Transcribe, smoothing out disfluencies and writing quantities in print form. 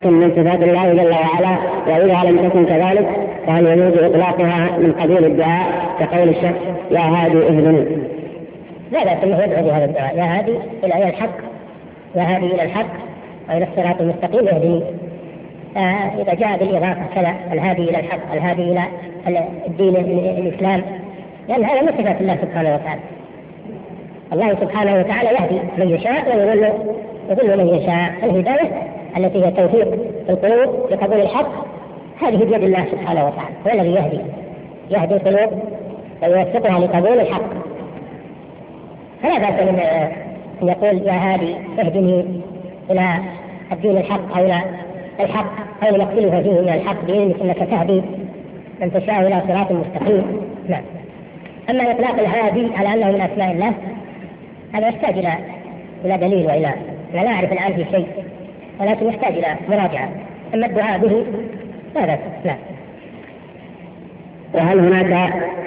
من صفات الله جل وعلا، وإذا لم تكن كذلك فهل يجوز إطلاقها من قبيل الدعاء كقول الشخص يا هادي اهدني؟ لا بأس أنه يدعو بهذا الدعاء، يا هادي إلى الحق، يا هادي إلى الحق وإلى الصراط المستقيم اهدني. إذا جاء بالإضافة كذا الهادي إلى الحق، الهادي إلى الدين الإسلام، لأن هذا من صفات الله سبحانه وتعالى. الله سبحانه وتعالى يهدي من يشاء ويضل من يشاء. الهداية التي هي توفيق القلوب لقبول الحق هذه بيد الله سبحانه وتعالى، هو الذي يهدي القلوب ويوفقها لقبول الحق. فلا بأس من أن يقول يا هادي اهدني إلى الدين الحق أو إلى الحق أو ما اختلف فيه من الحق بإذنك إنك تهدي من تشاء إلى صراط مستقيم. نعم. أما إطلاق الهادي على أنه من أسماء الله هذا يحتاج إلى دليل وإلى لا أعرف الآن في شيء، ولكن يحتاج إلى مراجعة. أما الدعاء به لا بأس. لا. وهل هناك